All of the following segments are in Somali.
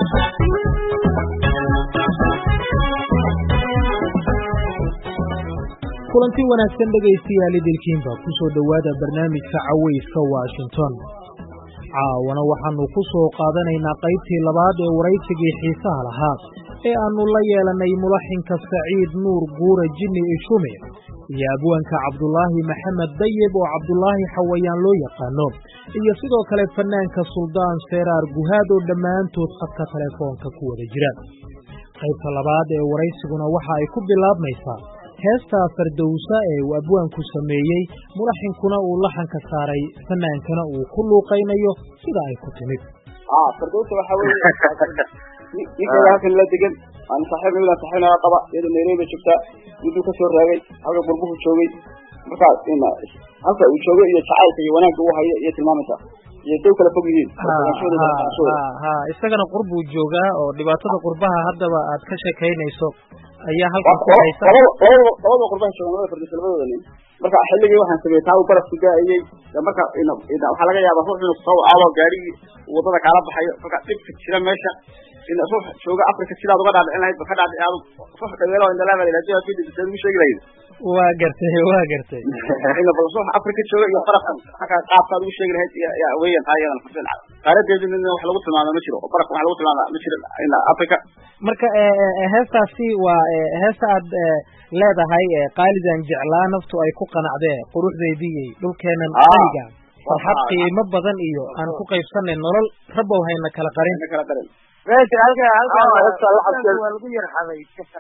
kulanti wanaagsan dhegaystayaal idilkiinba ku soo dhowaada barnaamijka cawayska Washington. caawana waxaanu ku soo qaadanaynaa qaybtii labaad ee waraysigii xiisaha lahaa ee aanu la yeelanay mulaxinka Saciid Nuur Guure Jinni Ishume iyo abwaanka Cabdulaahi Maxamed Dayib oo Cabdulaahi Xawayaan loo yaqaano iyo sidoo kale fanaanka Suldaan Seeraar Guhaad oo dhammaantood khadka telefoonka ku wada jira. qaybta labaad ee waraysiguna waxa ay ku bilaabmaysaa heesta Fardowsa ee uu abwaanku sameeyey mulaxinkuna uu laxanka saaray fanaankana uu ku luuqaynayo sida ay ku timid. Fardowsa waxa weeye ninka la degan aan saaxiibna qaba iyada Nairobi joogta miduu ka soo raagay halka burbuhu joogay marka halka uu joogay iyo jacaylka iyo wanaagga uu hayo iyo tilmaamada iyo dad kala fog yihiin isagana qurbu jooga oo dhibaatada qurbaha haddaba aad ka sheekaynayso ayaa halka ku haysa labada qurbaha jooga Fardowsa labadooda nin marka xilligii waxaan sameeyay taa baraf ku gaayay marka waxa laga yaabaa ruuxu soo aado gaari wadada kala baxayo marka dibka jira meesha in ruux jooga Afrika sida uga dhaadhicin lahayd ka dhaadhicado ruux dhaweelo in la leeyahay ilaa jooga fidii soo sheegi lahayd waa gartay ina balso Afrika jooga iyo barafka haka qaabka uu sheegi lahayd ya weeyaan ayadan xuseen qaaradeedina wax lagu tilmaamo ma jiro barafka wax lagu tilmaamo ma jiro in Afrika marka heestaasi waa heesta aad leedahay qaalidan jeclaa naftu ay ku qanacdee quruxdeedii dhulkeenan aniga farxad qiimo badan iyo aan ku qaybsanay nolol rabow hayna kala qarin meesha halka waa lagu yarxaday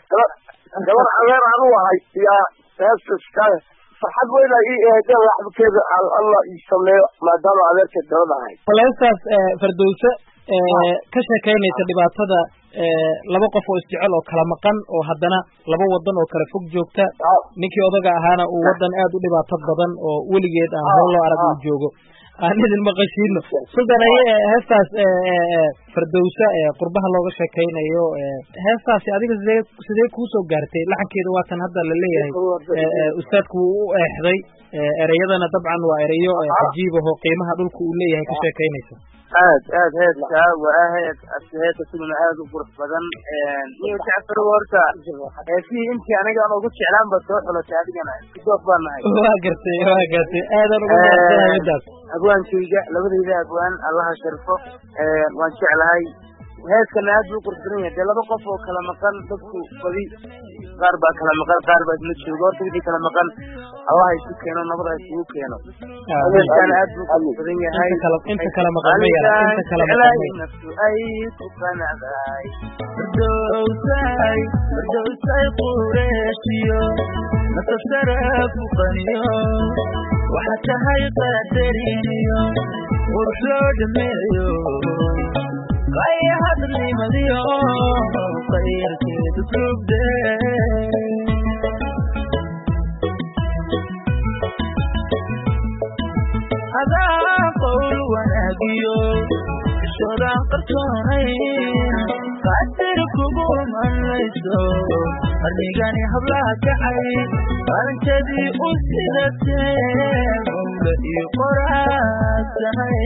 gabar adeer aan u ahay yaa heesta farxad weyn ay eedo laxbkeeda Allah ii sameeyo maadaama adeerka dalada ahay heestaas Fardowsa ka sheekaynaysa dhibaatada laba qof oo isjecel oo kala maqan oo haddana laba wadan oo kala fog joogta ninkii odaga ahaana uu wadan aad u dhibaato badan oo weligeed aan hor loo arag uu joogo aan idin maqashiino sidana heestaas Fardowsa qurbaha looga sheekaynayo heestaasi adiga sidee ku soo gaartay laxankeeda waa tan hadda la leeyahay ustaadku uu eexday ereyadana dabcan waa ereyo cajiib ah oo qiimaha dhulka uu leeyahay ka sheekaynaysa aad heedka waa heedka siduna aad u qurux badan iyo jacfar warta heesii intii aniga aan ugu jeclaan ba soo xulatay adigana sidoo baan nahay waa gartay aad ugu mahadsantahay abwaankayga labadayda abwaan Allah sharfo waan jeclahay heeskan aad u qurux badan yahay laba qof oo kala maqan dadku badi qaar baa kala maqan qaar baa isla jooga horta wixii kala maqan Allah ay ku keeno nabada ay ku keeno heeskan aad u qurux badan yahay inta kala maqan inta kala maqan naftu ay ku qanacday Fardowsay qureeshiyo nasaraf qaniyo waxa tahay qadariyo qurux loo dhameeyo qayb hadli madiyo qayrkeedu subde adaa qowl wanaagiyo shoodaan qarsoonayn qadir kugu manlayso qarnigani hablaha kacay qarankeedii u sidatee mawla iyo qoraasanaye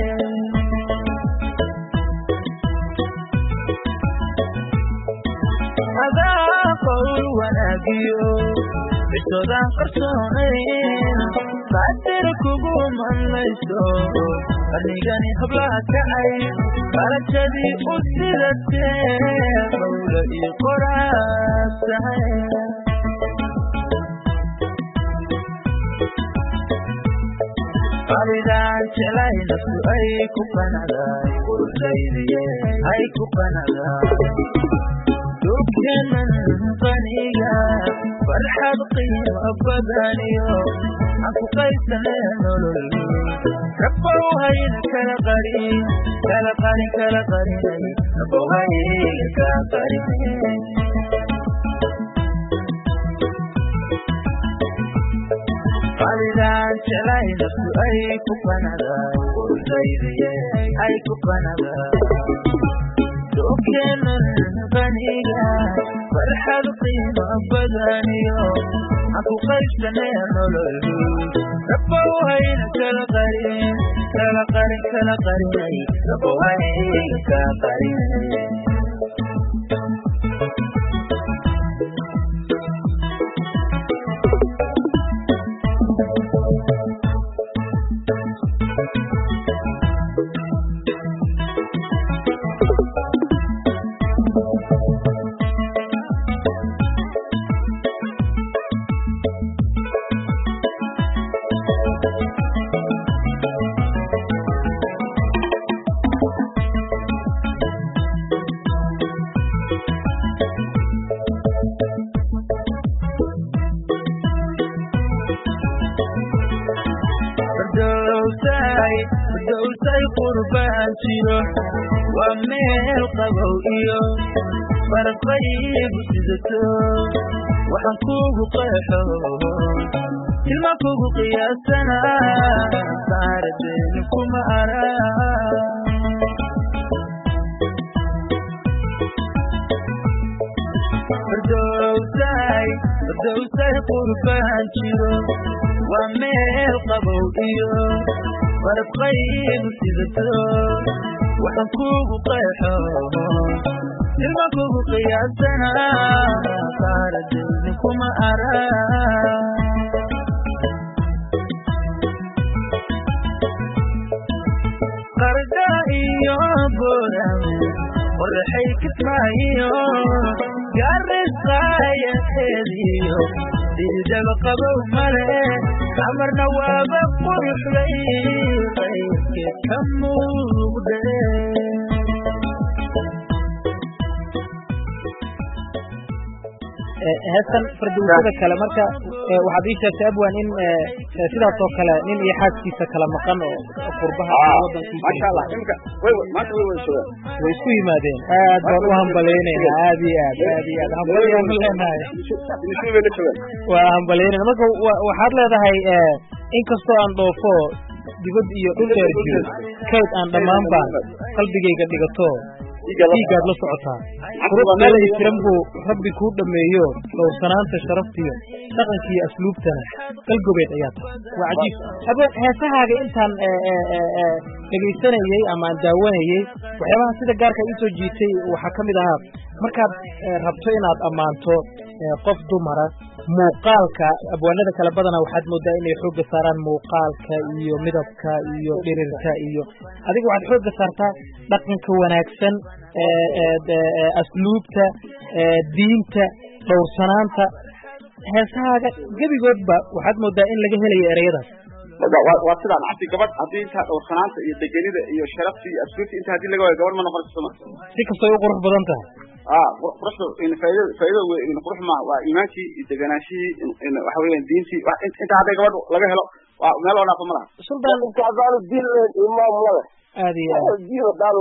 adaa qowl wanaagiyo shoodaan qarsoonayn qadir kugu manlayso qarnigani hablaha kacay qarankeedii u sidatee mawla iyo qoraasanaye qaalidan jeclay naftu ay ku qanacday quruxdeedii ay ku qanacday dhulkeenan qaniga farxad qiimo badan iyo aan ku qaybsanay nolol rabow hayna kala qarin rabow hayna kala qarin qaalidan jeclay naftu ay ku qanacday quruxdeedii ay ku qanacday dhulkeenan qaniga farxad qiimo badan iyo aan ku qaybsanay nolol rabow hayna kala qarin rabow hayna kala qarin jiro waa meel qabow iyo barafaygu sidato waxaan kugu qeexo ilma kugu qiyaasana saaradeen kuma ara fardowsay qurbaan jiro waa meel qabow iyo barafaygu sidato waxaan kugu qeexo ilma kugu qiyaasana saaradeen kuma ara qarda iyo boorame qorraxay kismaayo gaarisayaheediyo dhiidaba qabow male amarna waaba quruxday qayrkeed ka muuqde heestan fardowsada kale marka waxaad ii sheegtay abwan in sidaas oo kale nin iyo xaaskiisa kala maqan oo qurbaha maasha allah imka maanta way isku yimaadeen aad baan u hambaleynaynaa aad iyo aad hambalyaan leenahay waa hambalyeynayna marka waxaad leedahay inkastoo aan dhoofo dibad iyo dhul dheer jiro kayd aan dhammaan baan qalbigayga dhigato dhiigaad la socotaa quruxdeeda itiran buu rabbi kuu dhameeyo dhowrsanaanta sharaftiyo dhaqankiiyo asluubtana qalgobeed ayaa tahay waa cajiib habe heesahaaga intaan dhegaysanayey ama aan daawanayey waxyaabaha sida gaarka ii soo jiitay waxaa ka mid ahaa markaad rabto inaad ammaanto qof dumara muuqaalka abwaanada kale badanaa waxaad moodaa inay xoogga saaraan muuqaalka iyo midabka iyo dhirirka iyo adiga waxaad xoogga saartaa dhaqanka wanaagsan asluubta diinta dhowrsanaanta heesahaaga gebigoodba waxaad moodaa in laga helayo ereyadaas waa sidaan cabdi gabadh haddii intaa dhowrsanaanta iyo degenida iyo sharafta iyo asluubta inta haddii laga waayo gabadh ma noqonayso soma si kastoo u qurux badan tahay quruxda faa'iido weyn qurux ma waa iimaankii iyo deganaashihii waxa weeyaan diintii inta hadday gabadh laga helo waa meel oo dhaafo ma laha sultan kacbaan diin imaam wala aad iyo aad diin daal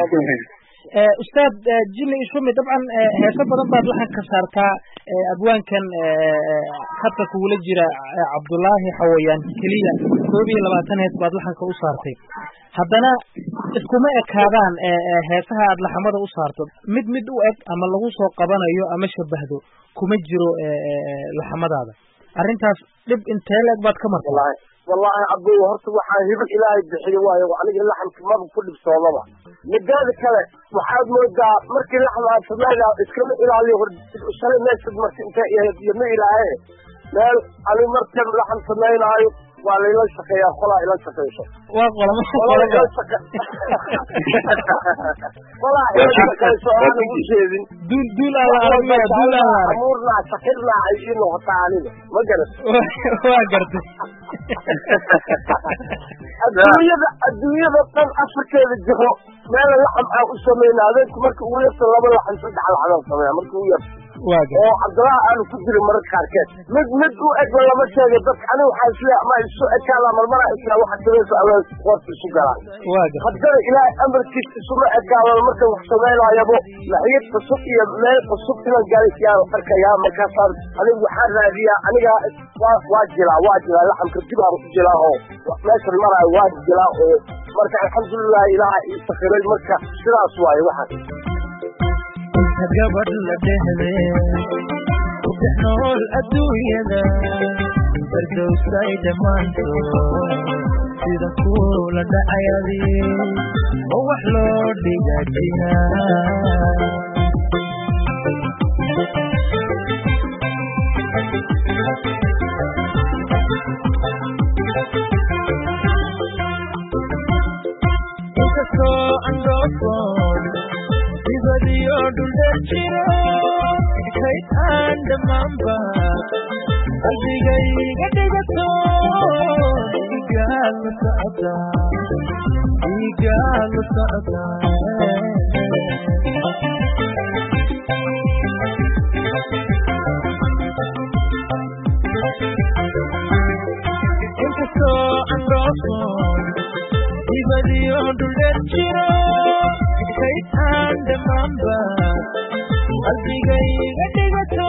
ustaad jilli ishumi dabcan heeso badan baad laxanka saartaa abwaankan khadka kugula jira cabdullaahi xawayaan keliya 22 hees baad laxanka u saartay haddana iskuma ekaadaan heesaha aad laxamada u saarto mid u eg ama lagu soo qabanayo ama shabahdo kuma jiro laxamadaada arrintaas dhib intee leeg baad ka martay wallahi abuu horta waxaa hibo ilaahay bixiyo waayo aniga laxamka ma ku dhibsoodaba midaada kale waxaad moodaa markii laxmaad sameeyaa iskama ilaaliyo shalay meesha markii inta iyo ma ilaahay meel ani markan laxam sameynaayo waa layla shaqeeyaa qolaa ila shaqeyso waa qolama qolaa ila shaqeyso aan ugu jeedin duul alla amuurna shaqirna ay ino hotaanida ma garat waa gartay adduunyada dhan afarkeeda jiro meel laxam aan u sameynaa adeenku marka ugu yarta 2 laxam 3 laxam sameeyaa marka ugu yarta oo cabdullah aanu ku jirin mararka qaarkeed mid u eg lama sheego dadka aniga waxaa sida ama isu ekaala marmara isla waxa sameeyso awood qoorta isu galaan haddana ilaahay amarkiisa isuma egaalan marka wax sameynayabo laxiyad cusub iyo meel cusub inaan gaarisiyaa arkayaa markaasaan anigu waxaan raadiyaa aniga waa jilaa laxamka dib aan u jilaa oo meeshan maraa waa jilaa oo marka alxamdulilah ilaahay ii sakhiray marka sidaas waaye waxaan gabadh la dhehde ku dhex nool adduunyada fardowsay dhammaanto sida kuula dhacayadi oo wax loo dhigajiya inkastoo andhoofoon dibadiyo dhuldheer jiro kayd aan dhammaanba qalbigayga dhigato dhiigaad la socotaa inkastoo andhoofoon dibadiyo dhuldheer jiro dhanba qalbigayga dhigato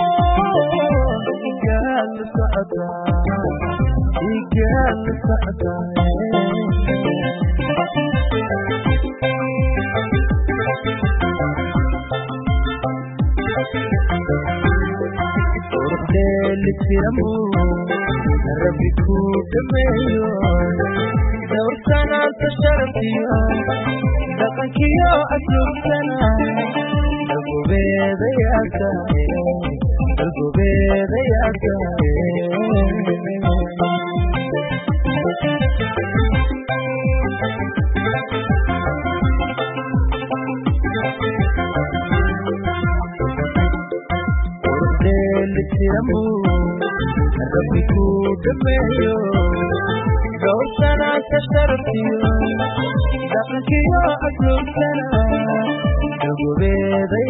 igaal socda Litiramu Rabbi ku dhameeyo dawrtana tasharfiyo dhaqankiyo asluubtana dalgobeeda litiramu Rabbi ku dhameeyo dawrtana tasharfiyo dhaqankiyo asluubtana dalgobeeda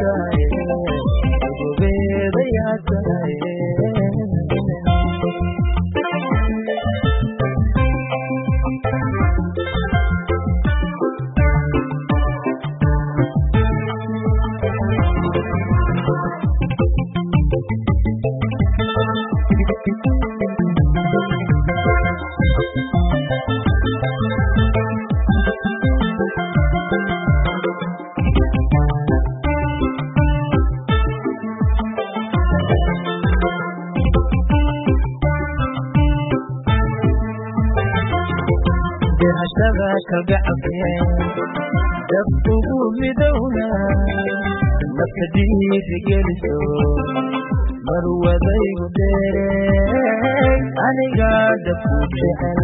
kalgacalkee dab ugu midowna nafta dhiiri geliso marwadaygu dheerey aniga dabku jecel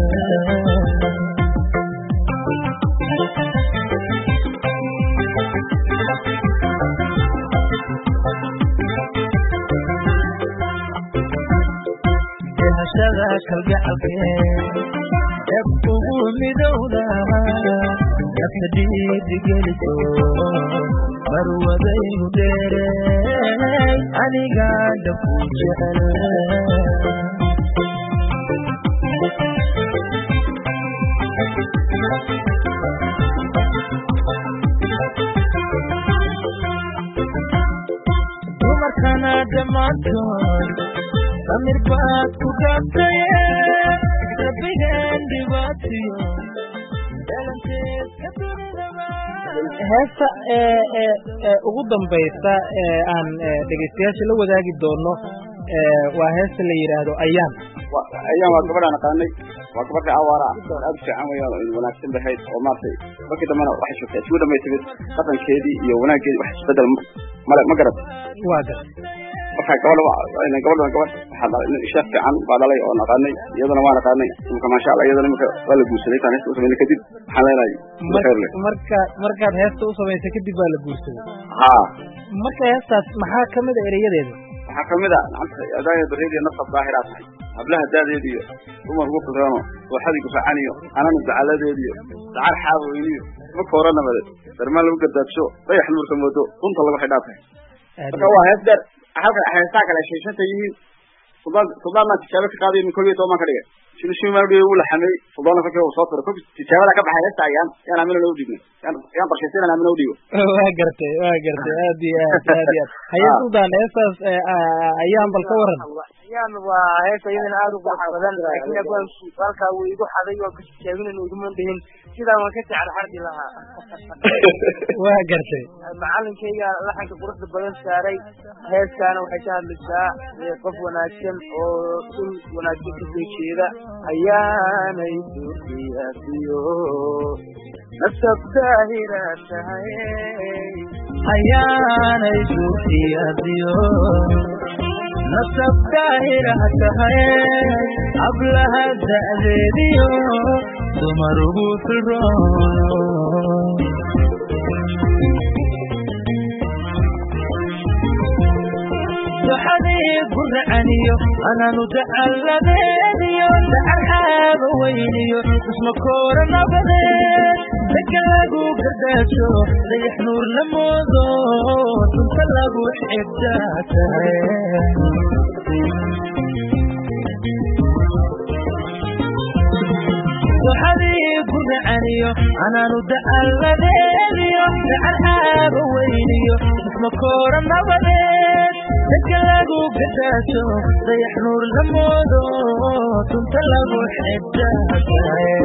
dehashada kalgacalkee ugu midowda nafta dhiiri geliso marwadaygu dheerey aniga dabku jecel dumarkana dhammaantood samir baad ku dhaaftaye heesta ugu dambaysa aan dhegeystayaasha la wadaagi doono waa heesta la yiraahdo ayaan waa gabadhaan aqaanay waa gabadha awaara aad fiican weeyaan wanaagsan bahayd oo maartay markii dambana waxay shaqeeyay isku dhameeyay dhaqankeedii iyo wanaageedii wax isbedel ma garad waa gar marka gabadha waxaa sheekh fiican baa dhalay oo naqaanay iyadana waa naqaanay marka maasha Allah iyadana marka waa la guursaday taan heesta u sameeyay kadib waxaan leenahay markaad heesta u samaysay kadib baa la guursaday marka heestaas maxaa kamid ah erayadeeda waxaa kamid ah adaaya bareediya nafta daahiraad hablaha daadeediyo dumar ugu fikrano waxadii ku faacaniyo anana dacaladeediyo dacar xaaweyniyo marka hore nabade darmaan lagu gardaadsho dayax nuurka moodo dunta lagu xidhaafay marka waa heesdar halka heestaa kale sheeshanta yihiin sudaana tijaabo ka qaaday min koobiyo toban ka dhigay shilishii maadhiyo uu la xamay sudaana ka soo soo koob tijaabada ka baxay heesta ayaan amina loo dhigay yaan qorshaysan amina u dhigo waa gartay aad iyo aad hay'ad sudan heestas ayaan bal ka waran ayaan waa heesta iyadana aad u qurux badan laakiin abaan halka uu igu xaday oo ka sheegin inuu igu mandahin sidaan waan ka jecel xardi lahaa waa gartay macallinkayga laxanka quruxda badan saaray heestaana waxay ka hadlaysaa qof wanaagsan oo dhul wanaagsan ka soo jeeda ayaanay duuqiyaadiyo nasab daahira tahay ayaanay duuqiyaadiyo nasab daahira tahay ablaha da'deediyo dumar ugu firroon waxadii guracaniyo ananu dacaladeediyo dacarxaaba weyniyo isma koora nabadeed dega lagu gardaajo dayax nuur la moodo dunta lagu xigtaa tahay waxadii guracaniyo ananu dacaladeediyo نعرها بوينيو مكورة نبضت تكلاقو قداسو ضيح نور لمودو تنطلقو حداسو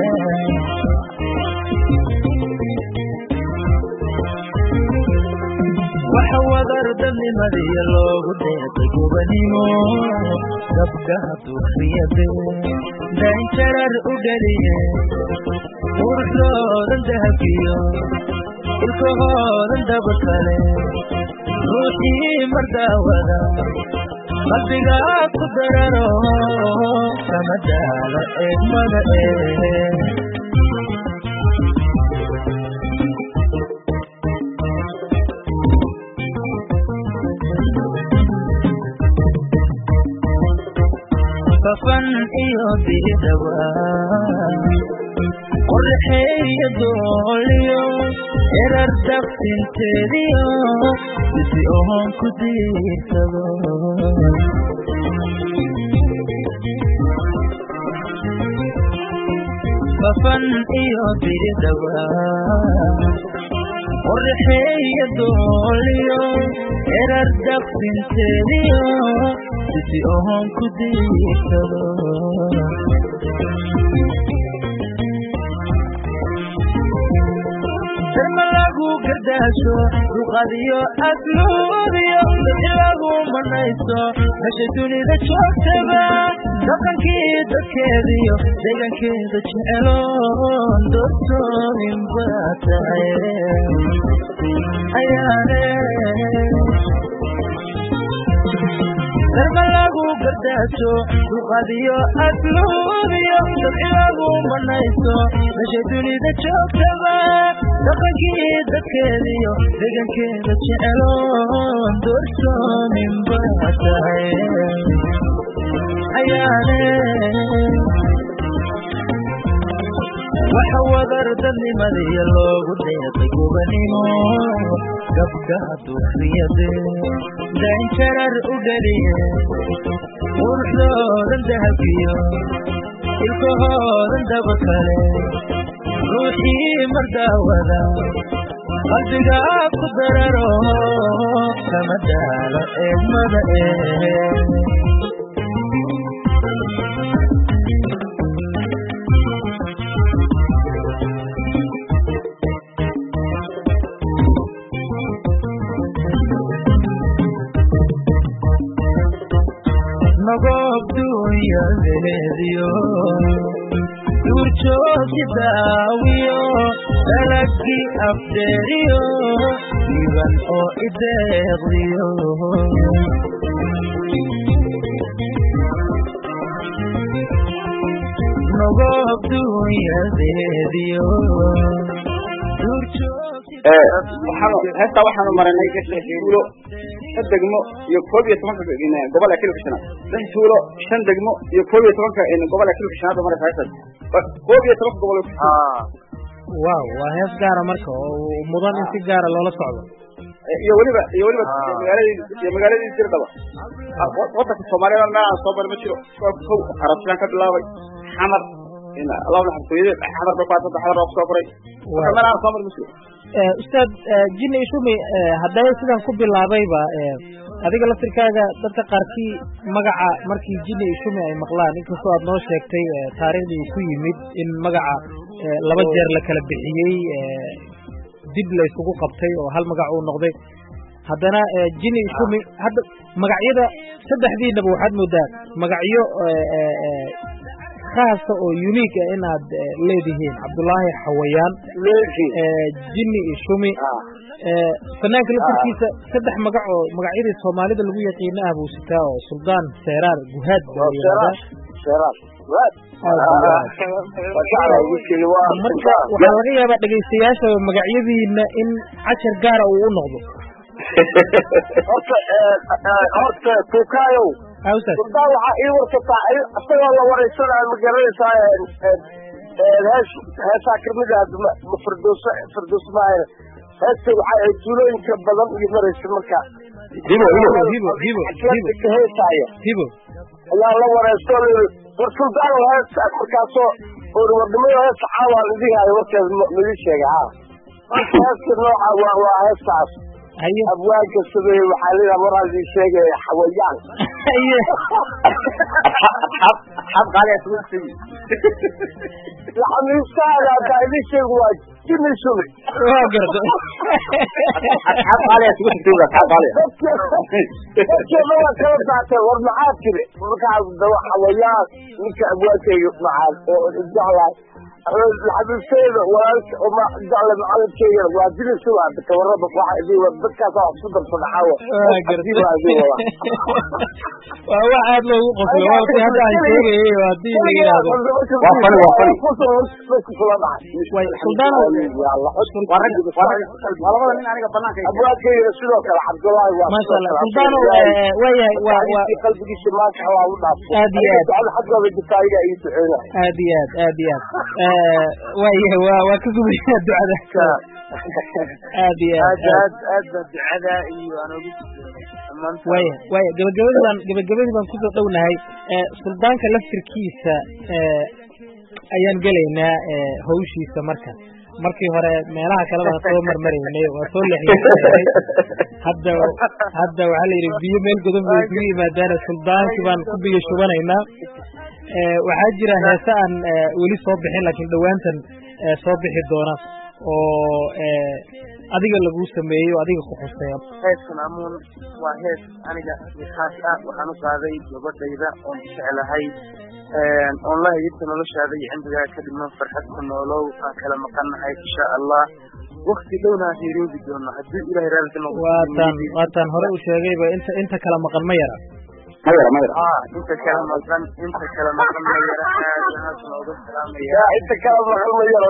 وحوى ضرد لمدي اللوغو ديتكو بنيمو قبقها توفيته دين شرر أقليه ورسلو دهكيو الكهور دبكالي روحي مرداودا قلبي قدرارو سمدالا مدى ففن إيودي دواء قرحي دوليو إرر دفتن تريو بسيوهم كدير سلو ففن إيودي دواء قرحي دوليو إرر دفتن تريو بسيوهم كدير سلو درملاقو قرداشو وقاديو أسلوبيو دلاقو منايسو مشيتوني ذا شوكتبا دقن كيدا كيديو دقن كيدا شعلون دوتو من باتاي أياني درملاقو قرداشو وقاديو أسلوبيو دلاقو منايسو مشيتوني ذا شوكتبا دقن كيدا كيديو دقن كيدا شعلون دوتو من باتاي أياني وحوى ضرد لمدي اللوغو ديتكو بنيمو قبقها توفيته دين شرر أقليه ورسلو دهكيو الكهور دبكالي روحي مرداودا قلبي قدرارو سمدالا مدى نقوب دويا لهديو دورشو كداويو تلقي أفدريو يبان او إدغيو نقوب دويا لهديو دورشو هسه waxaan marinay suulo degmo iyo 12 gobolka Kilkishana suulo 5 degmo iyo 12 gobolka Kilkishana maray haysan 12 gobol waaw waa hees gaar ah marka oo mudan in si gaar ah loola socdo iyo waliba magaaladii Sirdaba waddanka Soomaaliya ma soo bar ma jiro oo qarashan ka bilaabay xamar in Allah xafidiyay xamar ba qaata xamar oo soo koray waxaan aan soo mar muslim ustaad jinni ishumi haddaba sidan ku bilaabayba adiga laftirkaaga dadka qaarkii magaca markii jinni ishumi ay maqlaan inkastoo aad noo sheegtay taariikhdii ku yimid in magaca laba jeer la kala bixiyey dib la isugu qabtay oo hal magac uu noqday haddana jinni ishumi hadda magacyada saddexdiinaba waxaad moodaa magacyo خاصة أو يونيك إن عاد ليدهين عبد الله حويان جني شومي فنانك لفركيس سدح مقعيد الصومالي ده اللي يقينا أبو ستاو سلطان سيرار جهاد سيرار وحلقية بعد دقي السياسة مقعيدي إن 10 قارة ونغضو توكايو أوسط والله وحقي ورطة أصلا الله وريسنا المجريسة هسا كرمجة فردوس معي هسا وحقي جولين كبضان يمريس المكا هيبو الله وريسنا ورسلطان هسا مركاسو ورمضمي هسا حاوة لديها يوركز مليشيك nooca waa heestaas abwaanka sameeye waxaa leeyahay waraadii sheegay xawayaan xab qaaliya suuqsi laxamiistaada daadishay waa jimi sumi waa gardo xab qaaliya suuqsi xab qaaliya dadkeena waa kala baatay war maxaa tiri markaa dawa xawayaan ninka abwaankayga macaan oo jeclahay laxamiisteeda walaalka uma jecla macalinkeygana waa jimi sumi hadda kawarraba waxa idin war dadkaas waa isku darsada xawa waa wax aad loogu qoslo waa hadda aan sheegayay haddii la yiraahdo labada nin aniga banaanka abwaadkayga sidoo kale cabdullaahi waa masha Allah suldaano waayahay waa qalbigiisa maanta waa u dhaafay aad iyo aad xaggooda jirta ayaga ii duceynaya aad iyo waayahay waa ka gubaya ducada aad iyo aad ducada iyo aan ugu waaya gabagabadii baan kusoo dhownahay suldaanka laftirkiisa ayaan gelaynaa hawshiisa markii hore meelaha kale baan soo marmaraynay waa soo leexiyay hadda waxaa la yidhi biyo meel godan bay isugu yimaadaana suldaankii baan ku biyo shubanaynaa waxaa jira heese aan weli soo bixin laakiin dhowaantan soo bixi doona oo adiga lagu sameeyo adiga ku xuseeyo heeskan amuun waa hees aniga khaas ah waxaan u qaaday gabadhayda oon jeclahay oon la hayirta noloshaada iyo cimrigaa ka dhiman farxad ku noolow aan kala maqannahay insha allah wakti dhowna aan heeroobi doono haddii ilahay raadkana waataan hore u sheegayba inta kala maqan ma yara inta kala maqan ma yara aad aad looga salaamaya inta kala maqan ma yara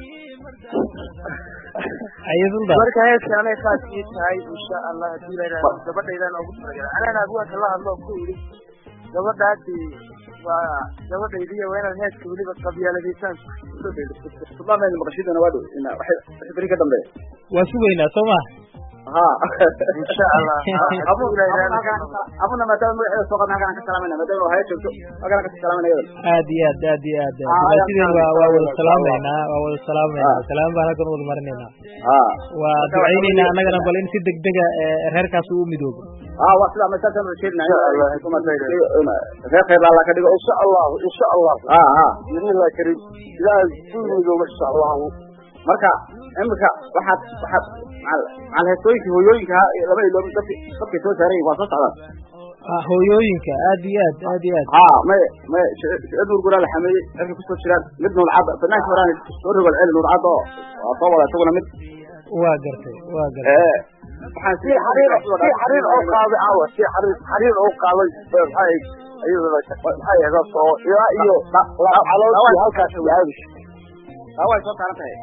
marka heeskan anay khaas ii tahay insha allah haddii ilahay raadkana gabadhaydaan ugu talagalay anana abwaanka la hadlo ku yidhi gabadhaasi waa gabadhaydiiya waa inaad heeska weliba qabyaaladaysaan suldaanayna maqashidana waa dhow waxay beri ka dambeeya waa sugaynaa soo ma insha allah abuna maadaama magaceeda soo qadna halkaan ka salaamayna maadaama haya joogto halkaan ka salaamayna iyada aad iyo aad sideen waa wada salaamaynaa salaam baan halkan wada marinaynaa waa ducaynaynaa annagana bal in si degdega reerkaas u midoobo waa sidaa masaasaan rasheednaa reer khayr alla ka dhigo insha allah biidnillahi kariim ilaahay ku midoobo insha allah marka imika waxaad macal heesooyinka hooyooyinka laba iloobi dadkay soo saaran yihin waa soo socdaan hooyooyinka aad iyo aad may sicid nuurguraa la xameeyey cirka kusoo jiraan mid nuurcadda banaanka horaan soo rogol celi nuurcadda oo waa soo wada isaguna mid waa gartay waxaan si xariir oo qaaday awa si xariir oo qaaday maxay ayada soo ilaa iyo caloosha halkaas yahay way soo saaran tahay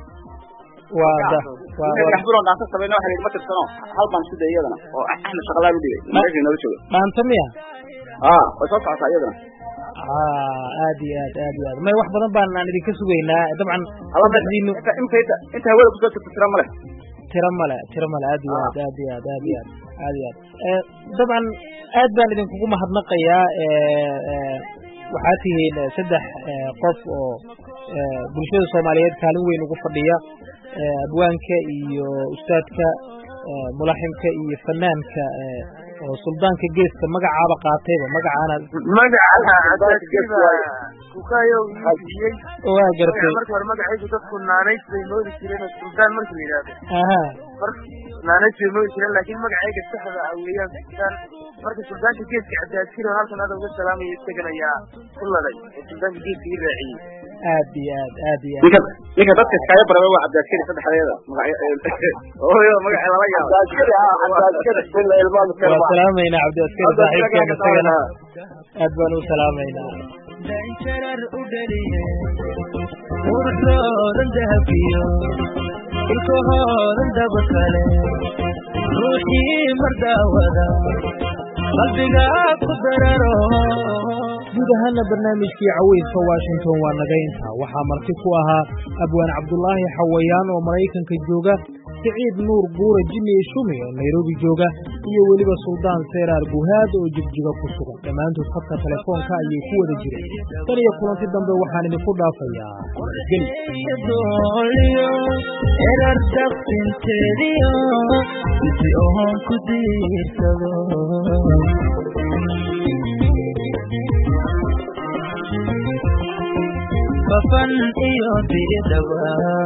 waa dhaanta samayna waxa ma tirsano hal baan sidee iyadana oo axmed shaqalaal u dhigay markii nala joogo dhaanta miya way soo socotaa iyadana aad iyo aad may wax badan baan aan idinka sugaynaa dabcan inta hawada kusoo jirto tira male aad iyo aad dabcan aad baan idinkugu mahadnaqayaa waxaad tihiin 3 qof oo bulshada Soomaaliyeed kaalin weyn ugu fadhiya abwaanka iyo ustaadka mulaximka iyo fanaanka oo suldaanka geeska magacaaba qaatayba magacaana kukayo yiyay waa gartay marka hore magacaygu dadku naanays bay moodi jireen suldaan markii la yiraahdo naanays bay moodi jireen laakiin magacayga saxda ah weeyaan sultaan marka suldaanka geeska cadaadkiro halkan aad uga salaamayo isagana kulladay suldaanka geeska ii raaciyay aad iyo ninka dadka iskaaga baray waa cadaadkiro saddexdeeda magaca lala yaabo waa salaamayna cabdiaskari saaxiibkeena isagana aad baan u salaamaynaa danjarar u dhaliye urxoodan dahabiyo ilkahoodan daba kale ruuxii mardaawada qalbiga ku dararo guud ahaana barnaamijkii caweyska Washington waa naga intaa waxaa marti ku ahaa abwaan Cabdullaahi Xawayaan oo Mareykanka jooga Saciid Nuur Buura Jimmy Shumi oo Nairobi jooga iyo weliba suldaan seyraar buhaad oo jigjiga ku sugan dhammaantood khadka telefoonka ayay ku wada jireen tan iyo kulanti dambe waxaan idinku dhaafayaa fafan iyo diidaba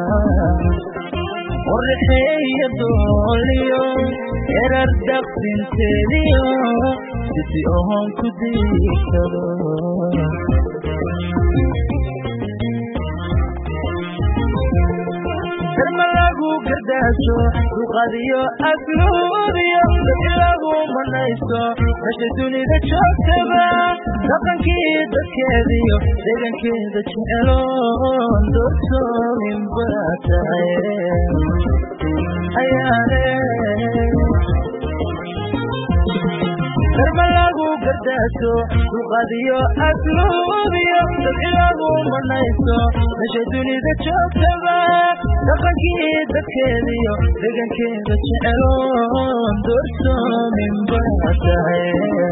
qorxeeya dooliyo erar dhaqsinteediyo sisi oon ku diirsado darma lagu gardaaso duqadiyo asluubiyo dadki lagu manayso mesha dunida joogtaba dhaqankii dadkeediyo deegankeeda jeceloon doortoomin baa tahay ayaane darma lagu gardaaso duqadiyo asluubiyo dadki lagu manayso mesha dunida joogtaba dhaqankii dadkeediyo deegankeeda jeceloon doortoomin baa tahay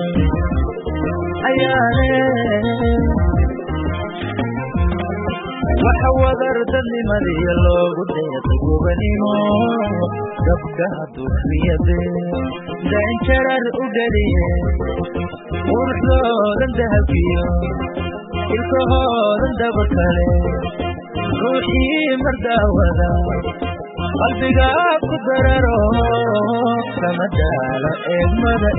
ayaane waxa wadar dadnimadiyo loogu deeqay gobanimo gabdhaha dukriyade daanjarar u dhaliye quruxdoodan dahabkiyo ilkahoodan dabar kale ruuxii mardaawada qalbiga ku dararo kama daalo eegmada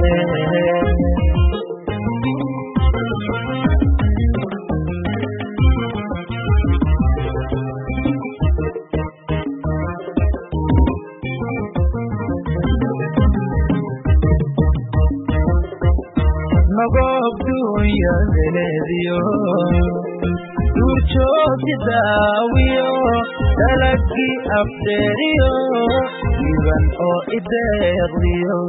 nogob dunyadeleediyo duurjoogi daawiyo dalagii afdheeriyo iban oo ideeqdiyo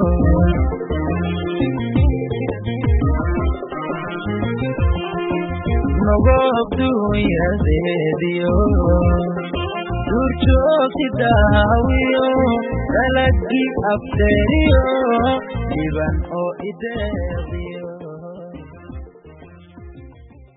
nogob dunyadeediyo duurjoogi daawiyo dalagii afdheeriyo iban oo ideeqdiyo